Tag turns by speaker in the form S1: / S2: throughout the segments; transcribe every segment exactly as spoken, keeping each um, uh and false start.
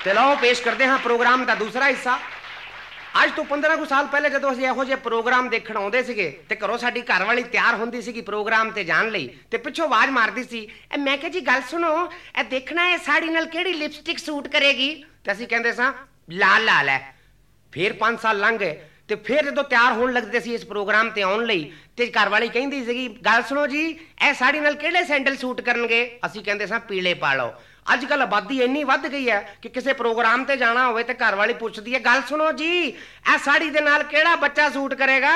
S1: ਤੇ ਲਓ ਪੇਸ਼ ਕਰਦੇ ਹਾਂ ਪ੍ਰੋਗਰਾਮ ਦਾ ਦੂਸਰਾ ਹਿੱਸਾ। ਅੱਜ ਤੋਂ ਪੰਦਰਾਂ ਕੁ ਸਾਲ ਪਹਿਲੇ ਜਦੋਂ ਅਸੀਂ ਇਹੋ ਜਿਹੇ ਪ੍ਰੋਗਰਾਮ ਦੇਖਣ ਆਉਂਦੇ ਸੀਗੇ ਤੇ ਘਰੋਂ ਸਾਡੀ ਘਰ ਵਾਲੀ ਤਿਆਰ ਹੁੰਦੀ ਸੀਗੀ ਪ੍ਰੋਗਰਾਮ ਤੇ ਜਾਣ ਲਈ ਤੇ ਪਿੱਛੋਂ ਆਵਾਜ਼ ਮਾਰਦੀ ਸੀ, ਇਹ ਮੈਂ ਕਿਹਾ ਜੀ ਗੱਲ ਸੁਣੋ, ਇਹ ਦੇਖਣਾ ਇਹ ਸਾੜੀ ਨਾਲ ਕਿਹੜੀ ਲਿਪਸਟਿਕ ਸੂਟ ਕਰੇਗੀ। ਤੇ ਅਸੀਂ ਕਹਿੰਦੇ ਸਾਂ ਲਾਲ ਲਾਲ ਹੈ। ਫਿਰ ਪੰਜ ਸਾਲ ਲੰਘ ਗਏ ਤੇ ਫਿਰ ਜਦੋਂ ਤਿਆਰ ਹੋਣ ਲੱਗਦੇ ਸੀ ਇਸ ਪ੍ਰੋਗਰਾਮ ਤੇ ਆਉਣ ਲਈ ਤੇ ਘਰ ਵਾਲੀ ਕਹਿੰਦੀ ਸੀਗੀ, ਗੱਲ ਸੁਣੋ ਜੀ, ਇਹ ਸਾੜੀ ਨਾਲ ਕਿਹੜੇ ਸੈਂਡਲ ਸੂਟ ਕਰਨਗੇ। ਅਸੀਂ ਕਹਿੰਦੇ ਸਾਂ ਪੀਲੇ ਪਾ ਲਓ। ਅੱਜ ਕੱਲ੍ਹ ਆਬਾਦੀ ਇੰਨੀ ਵੱਧ ਗਈ ਹੈ ਕਿ ਕਿਸੇ ਪ੍ਰੋਗਰਾਮ ਤੇ ਜਾਣਾ ਹੋਵੇ ਤੇ ਘਰ ਵਾਲੀ ਪੁੱਛਦੀ ਹੈ, ਗੱਲ ਸੁਣੋ ਜੀ, ਇਹ ਸਾੜੀ ਦੇ ਨਾਲ ਕਿਹੜਾ ਬੱਚਾ ਸੂਟ ਕਰੇਗਾ।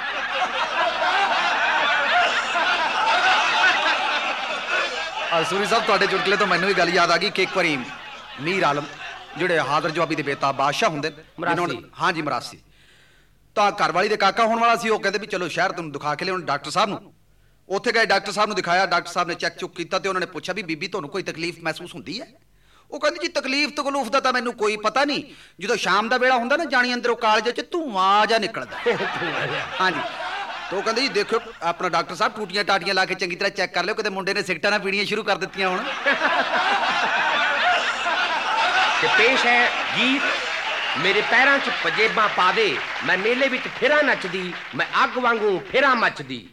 S2: ਸੂਰੀ ਸਾਹਿਬ ਤੁਹਾਡੇ ਚੁਟਕਲੇ ਤੋਂ ਮੈਨੂੰ ਵੀ ਗੱਲ ਯਾਦ ਆ ਗਈ ਕਿ ਇੱਕ ਵਾਰੀ ਮੀਰ ਆਲਮ ਜਿਹੜੇ ਹਾਜ਼ਰ ਜਵਾਬੀ ਦੇ ਬੇਤਾ ਬਾਦਸ਼ਾਹ ਹੁੰਦੇ ਨੇ, ਹਾਂਜੀ ਮਰਾਸੀ, ਤਾਂ ਘਰ ਵਾਲੀ ਦੇ ਕਾਕਾ ਹੋਣ ਵਾਲਾ ਸੀ। ਉਹ ਕਹਿੰਦੇ ਵੀ ਚਲੋ ਸ਼ਹਿਰ ਤੁਹਾਨੂੰ ਦਿਖਾ ਕੇ ਲਿਆਉਣ ਡਾਕਟਰ ਸਾਹਿਬ ਨੂੰ। ਉੱਥੇ ਗਏ, ਡਾਕਟਰ ਸਾਹਿਬ ਨੂੰ ਦਿਖਾਇਆ, ਡਾਕਟਰ ਸਾਹਿਬ ਨੇ ਚੈੱਕ ਚੁੱਕ ਕੀਤਾ ਤੇ ਉਹਨਾਂ ਨੇ ਪੁੱਛਿਆ ਵੀ ਬੀਬੀ ਤੁਹਾਨੂੰ ਕੋਈ ਤਕਲੀਫ ਮਹਿਸੂਸ ਹੁੰਦੀ ਹੈ। ਉਹ ਕਹਿੰਦੀ ਜੀ ਤਕਲੀਫ ਤਕਲੂਫ ਦਾ ਤਾਂ ਮੈਨੂੰ ਕੋਈ ਪਤਾ ਨਹੀਂ, ਜਦੋਂ ਸ਼ਾਮ ਦਾ ਵੇਲਾ ਹੁੰਦਾ ਨਾ ਜਾਣੀ ਅੰਦਰੋਂ ਕਾਲਜ 'ਚ ਧੂੰਆਂ ਜਿਹਾ ਨਿਕਲਦਾ। ਹਾਂਜੀ, ਤੇ ਉਹ ਕਹਿੰਦੇ ਜੀ ਦੇਖੋ ਆਪਣਾ ਡਾਕਟਰ ਸਾਹਿਬ ਟੂਟੀਆਂ ਟਾਟੀਆਂ ਲਾ ਕੇ ਚੰਗੀ ਤਰ੍ਹਾਂ ਚੈੱਕ ਕਰ ਲਿਓ, ਕਿਤੇ ਮੁੰਡੇ ਨੇ ਸਿਗਰਟਾਂ ਨਾ ਪੀਣੀਆਂ ਸ਼ੁਰੂ ਕਰ ਦਿੱਤੀਆਂ ਹੁਣ।
S1: ਤੇ ਪੇਸ਼ ਹੈ ਗੀਤ ਮੇਰੇ ਪੈਰਾਂ 'ਚ ਪਜੇਬਾਂ ਪਾ ਦੇ, ਮੈਂ ਮੇਲੇ ਵਿੱਚ ਫਿਰਾਂ ਨੱਚਦੀ, ਮੈਂ ਅੱਗ ਵਾਂਗੂ ਫਿਰਾਂ ਮੱਚਦੀ।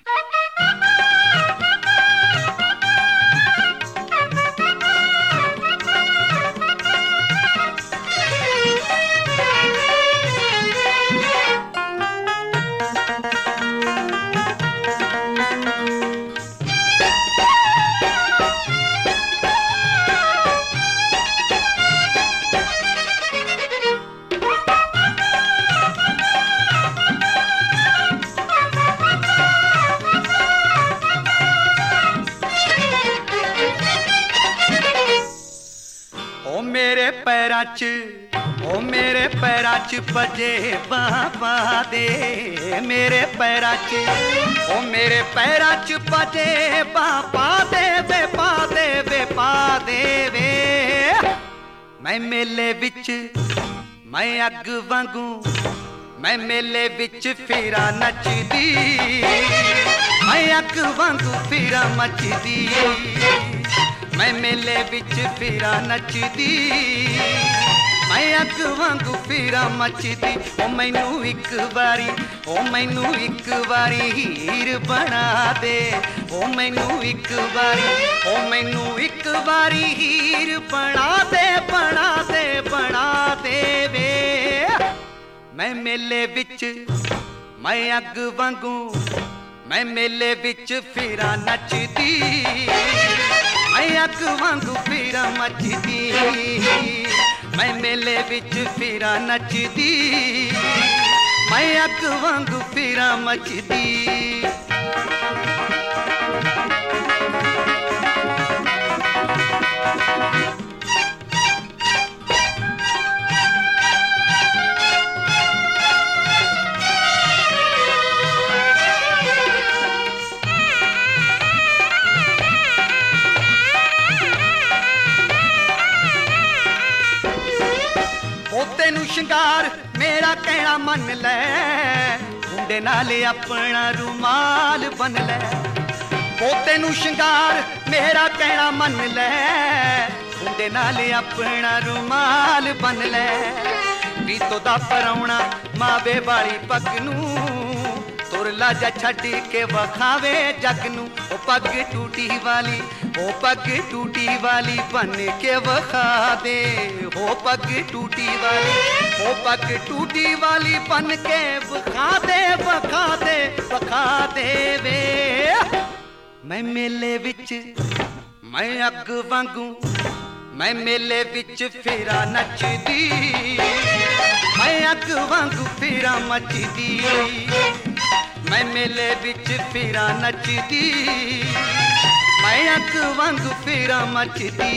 S3: ओ मेरे पैरां च पजेबां पा दे, मेरे पैरां च ओ मेरे पैरां च पजेबां पा दे वे, पा दे वे, पा दे वे। मैं मेले विच मैं अग वांगू, मैं मेले विच फिरा नचदी, मैं अग वांगू फिरा मचदी, मैं मेले विच फिरा नचदी, मैं अग वांगू फिरा मचदी। ओ मैनू एक बारी, ओ मैनू एक बारी हीर बना दे, ओ मैनू एक बारी, ओ मैनू एक बारी हीर बना दे, बना दे, बना दे वे। मैं मेले विच मैं अग वांगू, मैं मेले विच फिरा नचदी, मैं अग वांगू फिरा मचदी, मैं मेले विच फिरा नचदी, मैं अग वांगू फिरा मचदी। ਸ਼ਿੰਗਾਰ ਮੇਰਾ ਕਹਿਣਾ ਮੰਨ ਲੈ, ਮੁੰਡੇ ਨਾਲ ਆਪਣਾ ਰੁਮਾਲ ਬੰਨ ਲੈ। ਪੋਤੇ ਨੂੰ ਸ਼ਿੰਗਾਰ ਮੇਰਾ ਕਹਿਣਾ ਮੰਨ ਲੈ, ਮੁੰਡੇ ਨਾਲ ਆਪਣਾ ਰੁਮਾਲ ਬੰਨ ਲੈ। ਪੀਤੋ ਦਾ ਪਰਾਉਣਾ ਮਾਵੇ ਵਾਲੀ ਪੱਗ ਨੂੰ, ਤੁਰ ਲਾਜਾ ਛੱਡ ਕੇ ਵਖਾਵੇ ਜੱਗ ਨੂੰ। ਉਹ ਪੱਗ ਟੂਟੀ ਵਾਲੀ, ਉਹ ਪੱਗ ਟੂਟੀ ਵਾਲੀ ਬਨ ਕੇ ਵਖਾ ਦੇ, ਉਹ ਪੱਗ ਟੂਟੀ ਵਾਲੀ, ਉਹ ਪੱਗ ਟੂਟੀ ਵਾਲੀ ਬਨ ਕੇ ਵਖਾ ਦੇ, ਵਖਾ ਦੇ, ਵਖਾ ਦੇ ਵੇ। ਮੈਂ ਮੇਲੇ ਵਿੱਚ ਮੈਂ ਅੱਗ ਵਾਂਗੂ, ਮੈਂ ਮੇਲੇ ਵਿੱਚ ਫਿਰਾ ਨੱਚਦੀ, ਮੈਂ ਅੱਗ ਵਾਂਗੂ ਫਿਰਾ ਮੱਚਦੀ, मैं मेले विच फिरा नचदी, मैं अग वांगू फिरा मचदी।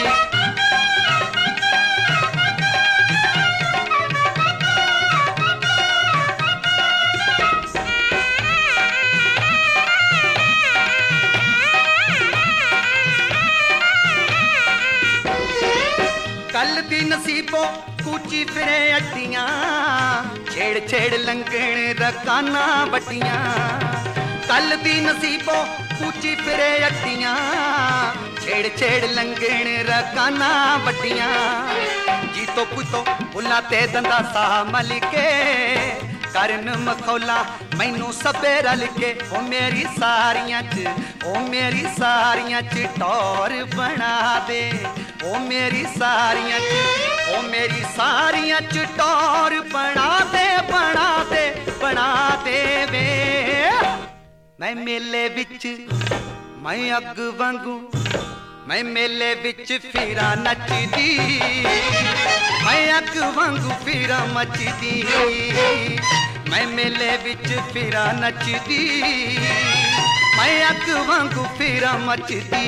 S3: कल दी नसीबो कूची फिरे अड्डियां, छेड़ छेड़ लंघण रकाना बट्टियां। कल दी नसीबो कूची फिरे अड्डियां, छेड़ छेड़ लंघण रकाना बट्टियां। जित कुतो कुतो बुला ते दंदा सा मल के करन मखौला मैनू सबे रल के ओ मेरी सारियां च ओ मेरी सारियां च टौर बना दे ओ मेरी सारियां च ओ मेरी सारियां च टौर बना दे बना दे बना दे वे मैं मेले विच मैं अग वांगू मैं मेले विच फिरा नचदी मैं अग वांगू फिरा मचदी मैं मेले विच फिरा नचदी मैं अग वांगू फिरा मचदी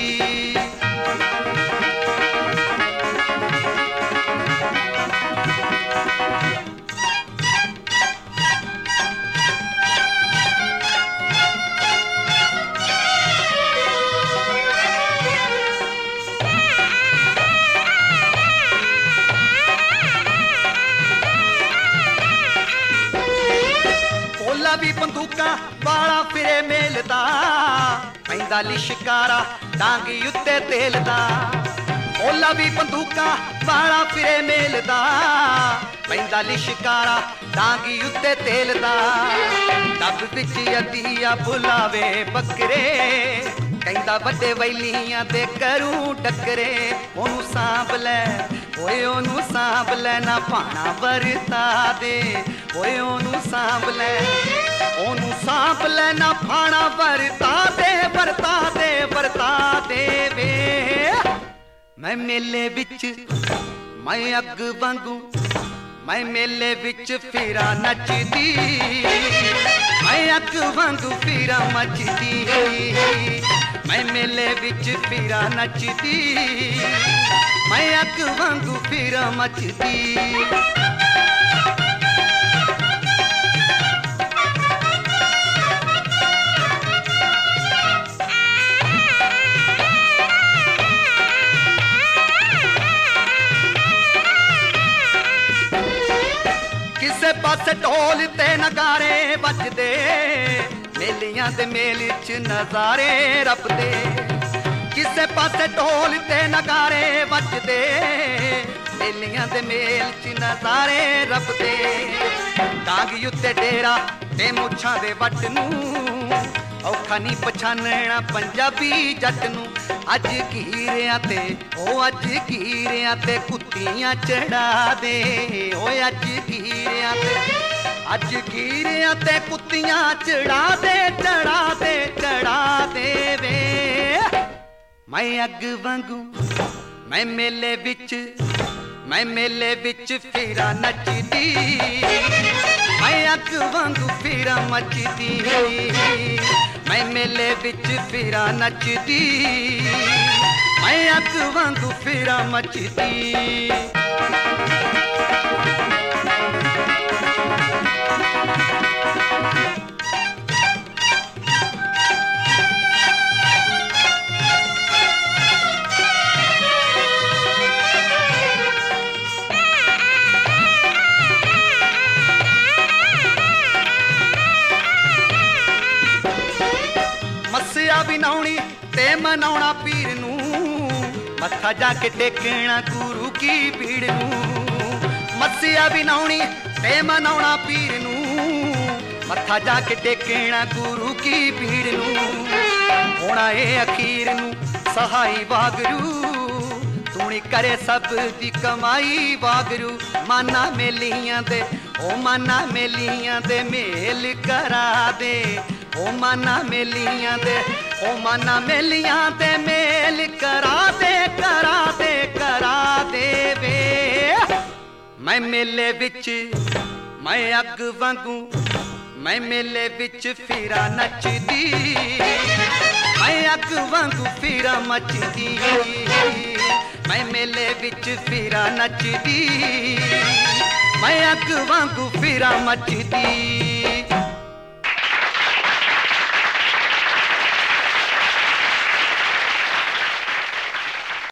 S3: भी बंदूका वाला फिरे मेलदा पैंदा लिशकारा डांगी उत्ते तेलदा ओला भी बंदूका वाला फिरे मेलदा पैंदा लिशकारा डांगी उत्ते तेलदा डब विच अदिया बुलावे बकरे कहंदा वड्डे वैलियां दे करूं टकरे ओनू सांभ लै ओए ओनू सांभ लै ना भाणा वरता दे ओए ओनू सांभ लै ओनू सांभ लै ना भाणा वरता दे वरता दे वरता दे वे मैं मेले विच मैं अग वांगू मैं मेले विच फिरा नचदी मैं अग वांगू फिरा मचदी मैं मेले विच फिरा नचदी मैं अग वांगू फिरा मचदी किसे पासे ढोल ते नगारे बजदे मेलियां दे मेल च नजारे रपदे किसे पासे ढोल ते नगारे बजदे मेलियां दे मेल च नजारे रपदे डांगी उत्ते डेरा ते मुछां दे वट नूं औखा नहीं पछानना पंजाबी जट नूं अज कीरियां ते ओ अज कीरियां ते कुत्तियां चढ़ा दे ओ अज कीरियां ते अज कीरियां ते कुत्तियां चढ़ा दे चढ़ा दे चढ़ा दे वे मैं अग वांगू मैं मेले विच मैं मेले विच फिरा नचदी मैं अग वांगू फिरा मचदी मैं मेले विच फिरा नचदी मैं अग वांगू फिरा मचदी मस्सिया बिनाउणी ते मनाउणा पीर नूं मत्था जाके टेकना गुरु की भीड़ नूं मस्सिया बिनाउणी ते मनाउणा पीर नूं मत्था जाके टेकना गुरु की भीड़ नूं होना ए अखीर नूं सहाई वागरू तूनी करे सब दी कमाई वागरू माना मेलियां दे ओ माना मेलियां दे मेल करा दे ओ माना मेलियां दे ओ माना मेलियां दे मेल करा दे करा दे करा दे वे मैं मेले विच मैं अग वांगू मैं मेले विच फिरा नचदी मैं अग वांगू फिरा मचदी मैं मेले विच फिरा नचदी मैं अग वांगू फिरा मचदी